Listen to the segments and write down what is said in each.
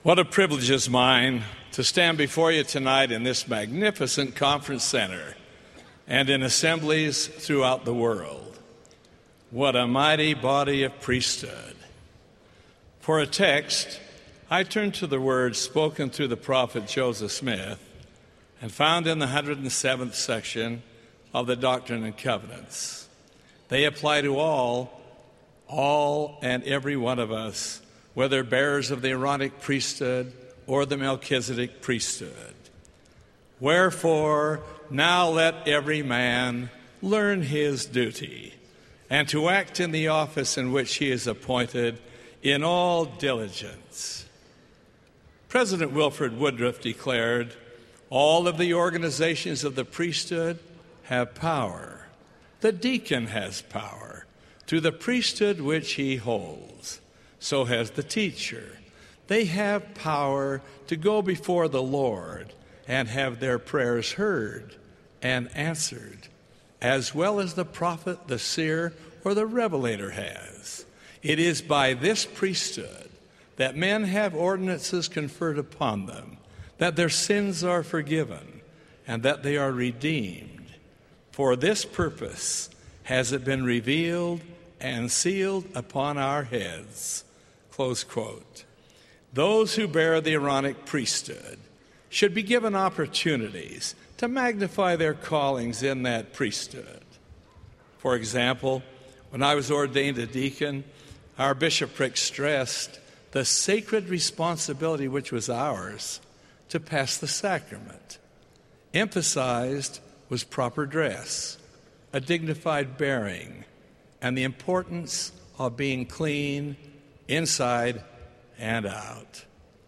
What a privilege is mine to stand before you tonight in this magnificent conference center and in assemblies throughout the world. What a mighty body of priesthood. For a text, I turn to the words spoken through the prophet Joseph Smith and found in the 107th section of the Doctrine and Covenants. They apply to all and every one of us, whether bearers of the Aaronic priesthood or the Melchizedek priesthood. Wherefore, now let every man learn his duty, and to act in the office in which he is appointed in all diligence. President Wilford Woodruff declared, all of the organizations of the priesthood have power. The deacon has power through the priesthood which he holds. So has the teacher. They have power to go before the Lord and have their prayers heard and answered, as well as the prophet, the seer, or the revelator has. It is by this priesthood that men have ordinances conferred upon them, that their sins are forgiven, and that they are redeemed. For this purpose has it been revealed and sealed upon our heads. Close quote. Those who bear the Aaronic priesthood should be given opportunities to magnify their callings in that priesthood. For example, when I was ordained a deacon, our bishopric stressed the sacred responsibility which was ours to pass the sacrament. Emphasized was proper dress, a dignified bearing, and the importance of being clean inside and out.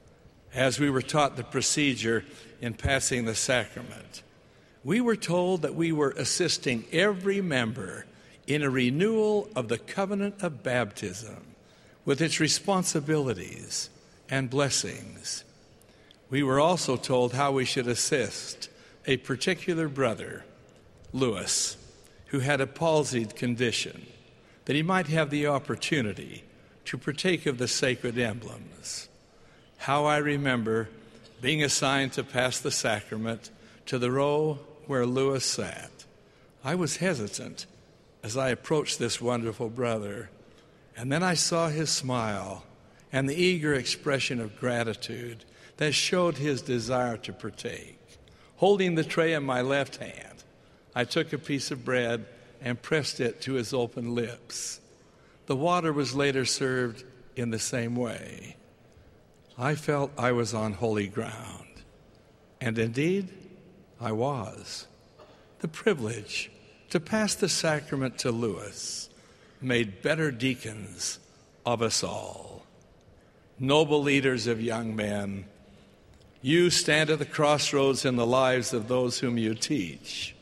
As we were taught the procedure in passing the sacrament, we were told that we were assisting every member in a renewal of the covenant of baptism with its responsibilities and blessings. We were also told how we should assist a particular brother, Lewis, who had a palsied condition, that he might have the opportunity to partake of the sacred emblems. How I remember being assigned to pass the sacrament to the row where Lewis sat. I was hesitant as I approached this wonderful brother, and then I saw his smile and the eager expression of gratitude that showed his desire to partake. Holding the tray in my left hand, I took a piece of bread and pressed it to his open lips. The water was later served in the same way. I felt I was on holy ground, and indeed, I was. The privilege to pass the sacrament to Lewis made better deacons of us all. Noble leaders of young men, you stand at the crossroads in the lives of those whom you teach.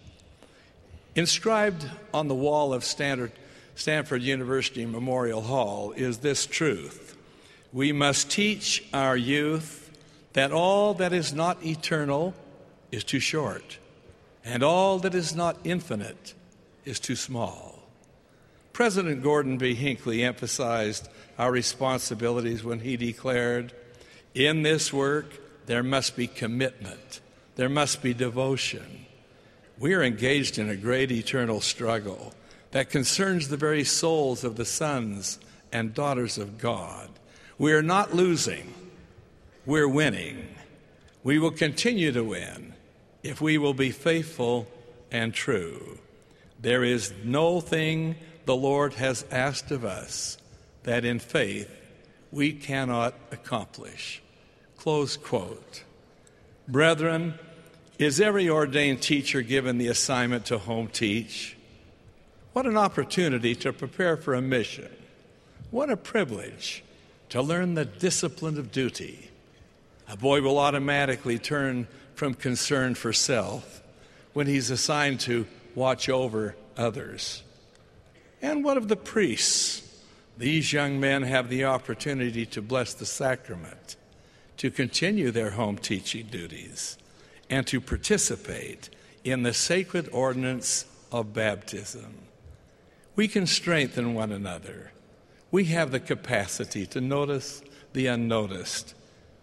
Inscribed on the wall of Stanford University Memorial Hall is this truth: we must teach our youth that all that is not eternal is too short, and all that is not infinite is too small. President Gordon B. Hinckley emphasized our responsibilities when he declared, in this work there must be commitment, there must be devotion. We are engaged in a great eternal struggle that concerns the very souls of the sons and daughters of God. We are not losing, we're winning. We will continue to win if we will be faithful and true. There is no thing the Lord has asked of us that in faith we cannot accomplish. Close quote. Brethren, is every ordained teacher given the assignment to home teach? What an opportunity to prepare for a mission. What a privilege to learn the discipline of duty. A boy will automatically turn from concern for self when he's assigned to watch over others. And what of the priests? These young men have the opportunity to bless the sacrament, to continue their home teaching duties, and to participate in the sacred ordinance of baptism. We can strengthen one another. We have the capacity to notice the unnoticed.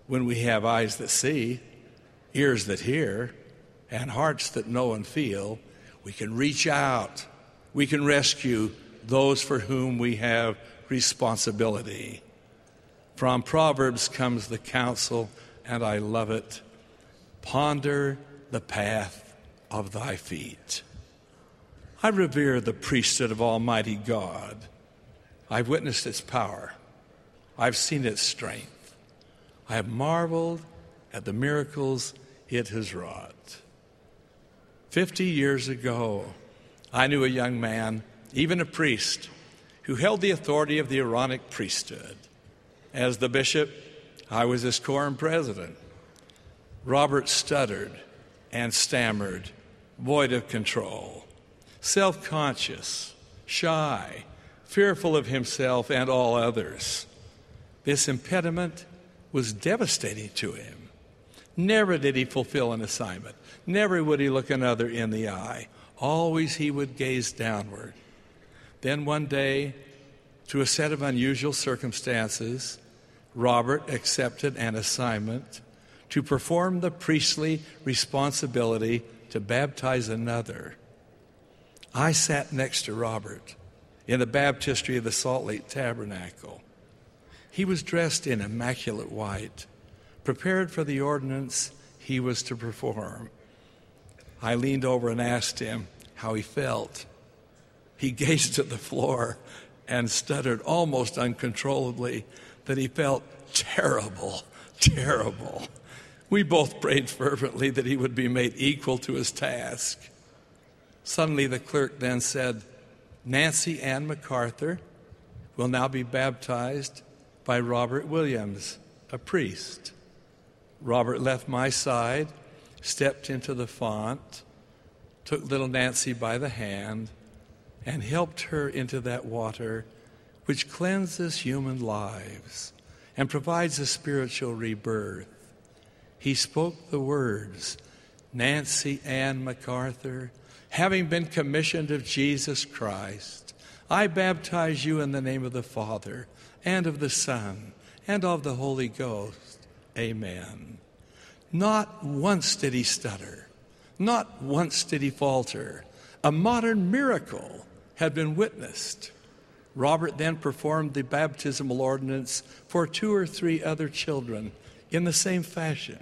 when we have eyes that see, ears that hear, and hearts that know and feel, we can reach out. We can rescue those for whom we have responsibility. From Proverbs comes the counsel, and I love it. Ponder the path of thy feet. I revere the priesthood of Almighty God. I've witnessed its power. I've seen its strength. I have marveled at the miracles it has wrought. 50 years ago, I knew a young man, even a priest, who held the authority of the Aaronic priesthood. As the bishop, I was his quorum president. Robert stuttered and stammered, void of control, self-conscious, shy, fearful of himself and all others. This impediment was devastating to him. Never did he fulfill an assignment. Never would he look another in the eye. Always he would gaze downward. Then one day, through a set of unusual circumstances, Robert accepted an assignment to perform the priestly responsibility to baptize another. I sat next to Robert in the baptistry of the Salt Lake Tabernacle. He was dressed in immaculate white, prepared for the ordinance he was to perform. I leaned over and asked him how he felt. He gazed at the floor and stuttered almost uncontrollably that he felt terrible, terrible. We both prayed fervently that he would be made equal to his task. Suddenly the clerk then said, Nancy Ann MacArthur will now be baptized by Robert Williams, a priest. Robert left my side, stepped into the font, took little Nancy by the hand, and helped her into that water which cleanses human lives and provides a spiritual rebirth. He spoke the words, Nancy Ann MacArthur, having been commissioned of Jesus Christ, I baptize you in the name of the Father and of the Son and of the Holy Ghost. Amen. Not once did he stutter. Not once did he falter. A modern miracle had been witnessed. Robert then performed the baptismal ordinance for 2 or 3 other children in the same fashion.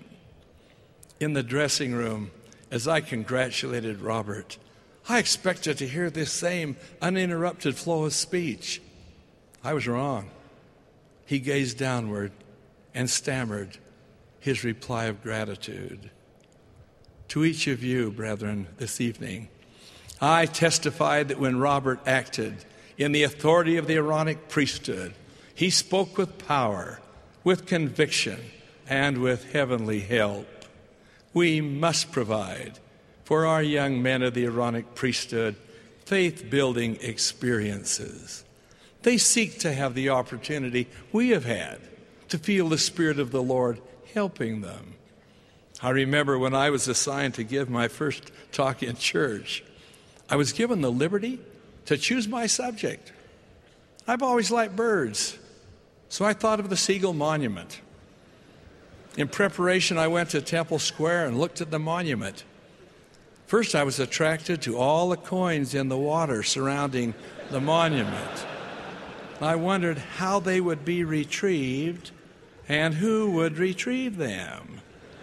In the dressing room, as I congratulated Robert, I expected to hear this same uninterrupted flow of speech. I was wrong. He gazed downward and stammered his reply of gratitude. To each of you, brethren, this evening, I testified that when Robert acted in the authority of the Aaronic priesthood, he spoke with power, with conviction, and with heavenly help. We must provide for our young men of the Aaronic priesthood faith-building experiences. They seek to have the opportunity we have had to feel the Spirit of the Lord helping them. I remember when I was assigned to give my first talk in church, I was given the liberty to choose my subject. I've always liked birds, so I thought of the Seagull Monument. In preparation, I went to Temple Square and looked at the monument. First, I was attracted to all the coins in the water surrounding the monument. I wondered how they would be retrieved and who would retrieve them.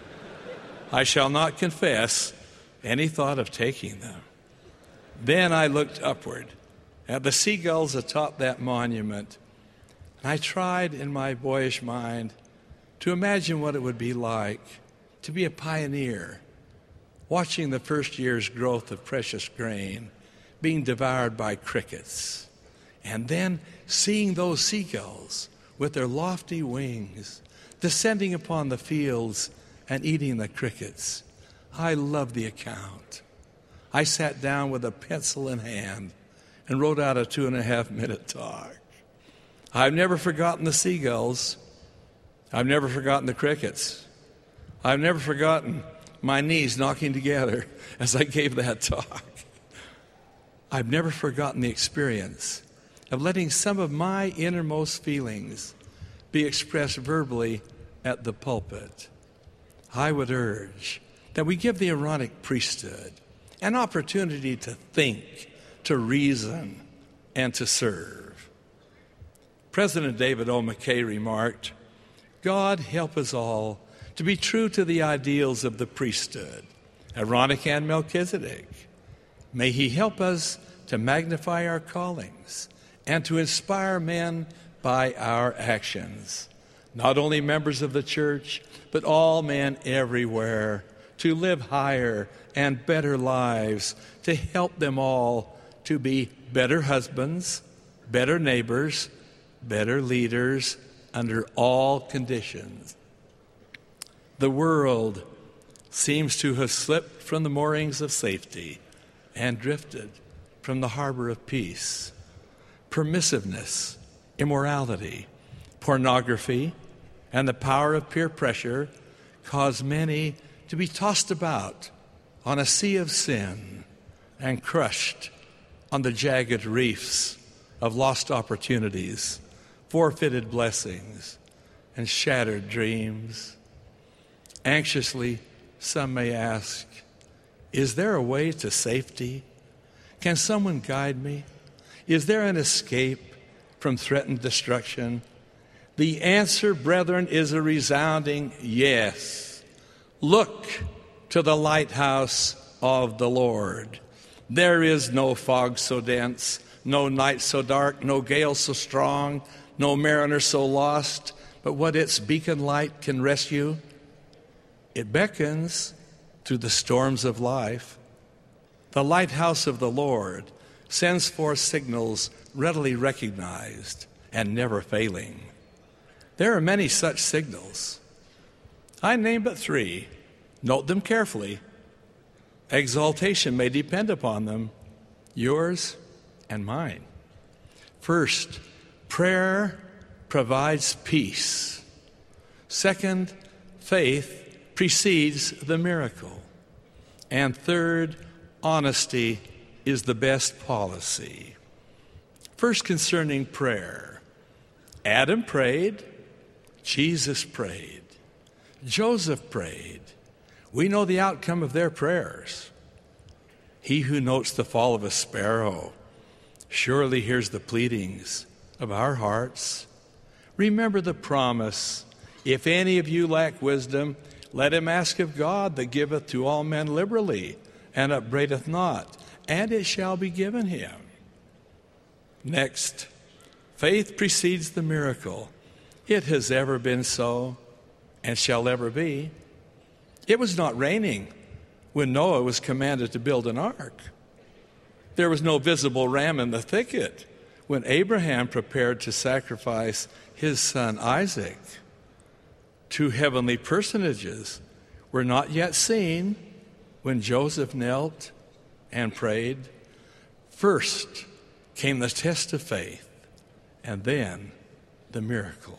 I shall not confess any thought of taking them. Then I looked upward at the seagulls atop that monument, and I tried in my boyish mind to imagine what it would be like to be a pioneer, watching the first year's growth of precious grain being devoured by crickets, and then seeing those seagulls with their lofty wings descending upon the fields and eating the crickets. I loved the account. I sat down with a pencil in hand and wrote out a 2.5-minute talk. I've never forgotten the seagulls. I've never forgotten the crickets. I've never forgotten my knees knocking together as I gave that talk. I've never forgotten the experience of letting some of my innermost feelings be expressed verbally at the pulpit, I would urge that we give the Aaronic priesthood an opportunity to think, to reason, and to serve. President David O. McKay remarked, "God help us all to be true to the ideals of the priesthood, Aaronic and Melchizedek. May he help us to magnify our callings and to inspire men by our actions, not only members of the church, but all men everywhere, to live higher and better lives, to help them all to be better husbands, better neighbors, better leaders under all conditions." The world seems to have slipped from the moorings of safety and drifted from the harbor of peace. Permissiveness, immorality, pornography, and the power of peer pressure cause many to be tossed about on a sea of sin and crushed on the jagged reefs of lost opportunities, forfeited blessings, and shattered dreams. Anxiously, some may ask, is there a way to safety? Can someone guide me? Is there an escape from threatened destruction? The answer, brethren, is a resounding yes. Look to the lighthouse of the Lord. There is no fog so dense, no night so dark, no gale so strong, no mariner so lost, but what its beacon light can rescue. It beckons through the storms of life. The lighthouse of the Lord sends forth signals readily recognized and never failing. There are many such signals. I name but 3. Note them carefully. Exaltation may depend upon them, yours and mine. First, prayer provides peace. Second, faith precedes the miracle. And third, honesty is the best policy. First, concerning prayer. Adam prayed, Jesus prayed, Joseph prayed. We know the outcome of their prayers. He who notes the fall of a sparrow surely hears the pleadings of our hearts. Remember the promise, if any of you lack wisdom, let him ask of God that giveth to all men liberally and upbraideth not, and it shall be given him. Next, faith precedes the miracle. It has ever been so and shall ever be. It was not raining when Noah was commanded to build an ark. There was no visible ram in the thicket when Abraham prepared to sacrifice his son Isaac. 2 heavenly personages were not yet seen when Joseph knelt and prayed. First came the test of faith, and then the miracle.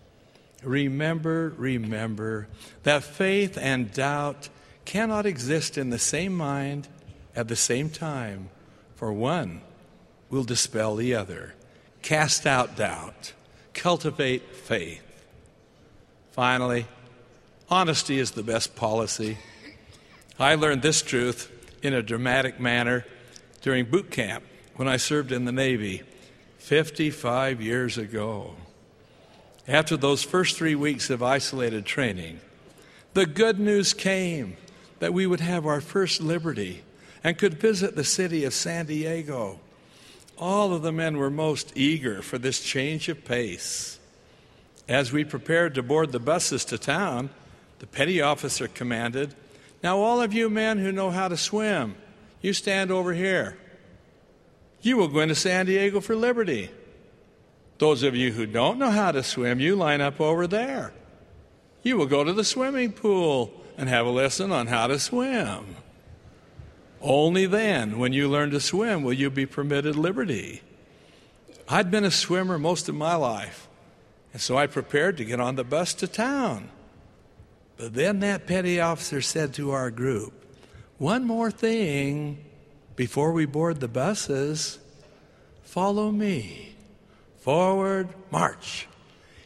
Remember that faith and doubt cannot exist in the same mind at the same time, for one will dispel the other. Cast out doubt. Cultivate faith. Finally, honesty is the best policy. I learned this truth in a dramatic manner during boot camp when I served in the Navy 55 years ago. After those first 3 weeks of isolated training, the good news came that we would have our first liberty and could visit the city of San Diego. All of the men were most eager for this change of pace. As we prepared to board the buses to town, the petty officer commanded, "Now all of you men who know how to swim, you stand over here. You will go into San Diego for liberty. Those of you who don't know how to swim, you line up over there. You will go to the swimming pool and have a lesson on how to swim. Only then, when you learn to swim, will you be permitted liberty." I'd been a swimmer most of my life, and so I prepared to get on the bus to town. But then that petty officer said to our group, "One more thing before we board the buses. Follow me. Forward, march."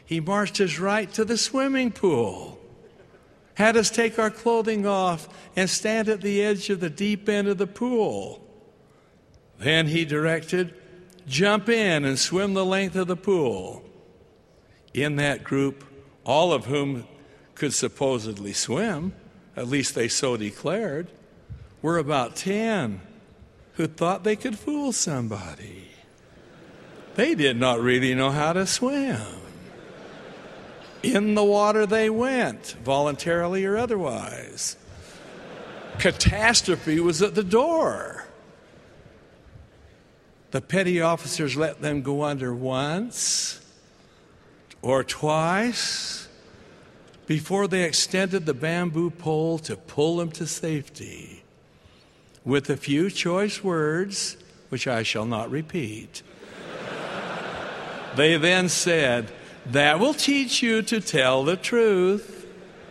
He marched us right to the swimming pool, had us take our clothing off and stand at the edge of the deep end of the pool. Then he directed, jump in and swim the length of the pool. In that group, all of whom could supposedly swim, at least they so declared, were about 10 who thought they could fool somebody. They did not really know how to swim. In the water they went, voluntarily or otherwise. Catastrophe was at the door. The petty officers let them go under once or twice before they extended the bamboo pole to pull them to safety. With a few choice words, which I shall not repeat, they then said, that will teach you to tell the truth.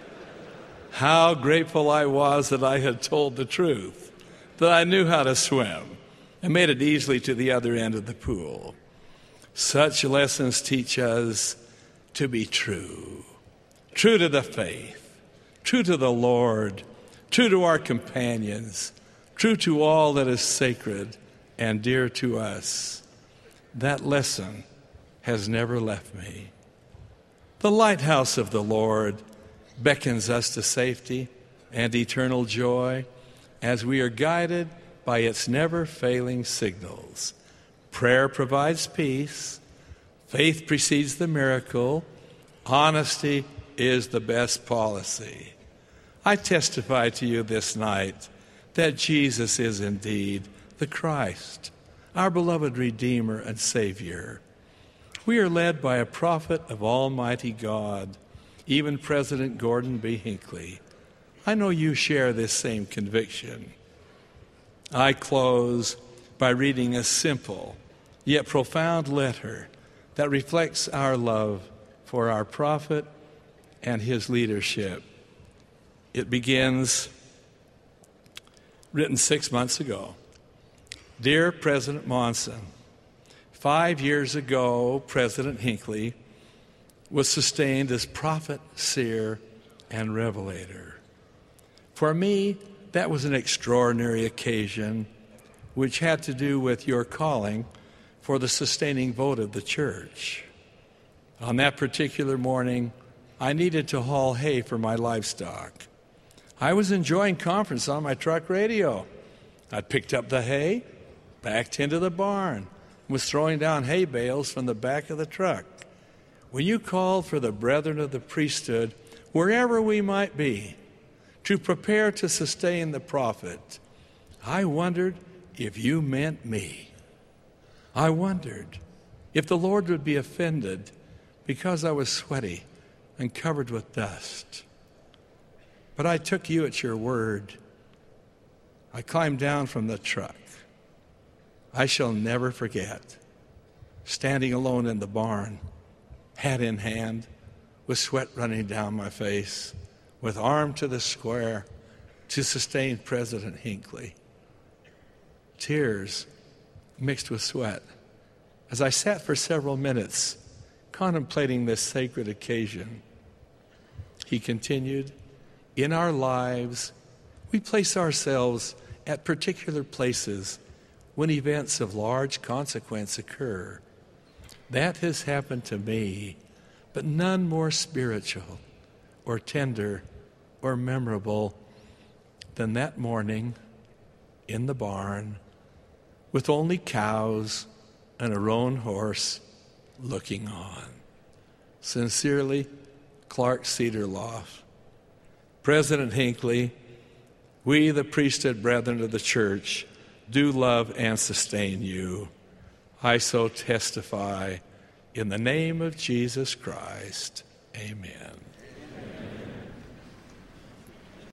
How grateful I was that I had told the truth, that I knew how to swim, and made it easily to the other end of the pool. Such lessons teach us to be true, true to the faith, true to the Lord, true to our companions, true to all that is sacred and dear to us. That lesson has never left me. The lighthouse of the Lord beckons us to safety and eternal joy as we are guided by its never-failing signals. Prayer provides peace. Faith precedes the miracle. Honesty is the best policy. I testify to you this night that Jesus is indeed the Christ, our beloved Redeemer and Savior. We are led by a prophet of Almighty God, even President Gordon B. Hinckley. I know you share this same conviction. I close by reading a simple yet profound letter that reflects our love for our prophet and his leadership. It begins, written 6 months ago. Dear President Monson, 5 years ago, President Hinckley was sustained as prophet, seer, and revelator. For me, that was an extraordinary occasion which had to do with your calling for the sustaining vote of the church. On that particular morning, I needed to haul hay for my livestock. I was enjoying conference on my truck radio. I picked up the hay, backed into the barn, was throwing down hay bales from the back of the truck. When you called for the brethren of the priesthood, wherever we might be, to prepare to sustain the prophet, I wondered if you meant me. I wondered if the Lord would be offended because I was sweaty and covered with dust. But I took you at your word. I climbed down from the truck. I shall never forget standing alone in the barn, hat in hand, with sweat running down my face, with arm to the square to sustain President Hinckley. Tears mixed with sweat as I sat for several minutes contemplating this sacred occasion. He continued, in our lives, we place ourselves at particular places when events of large consequence occur. That has happened to me, but none more spiritual or tender or memorable than that morning in the barn with only cows and a roan horse looking on. Sincerely, Clark Cedarloff. President Hinckley, we, the priesthood brethren of the church, do love and sustain you. I so testify in the name of Jesus Christ. Amen.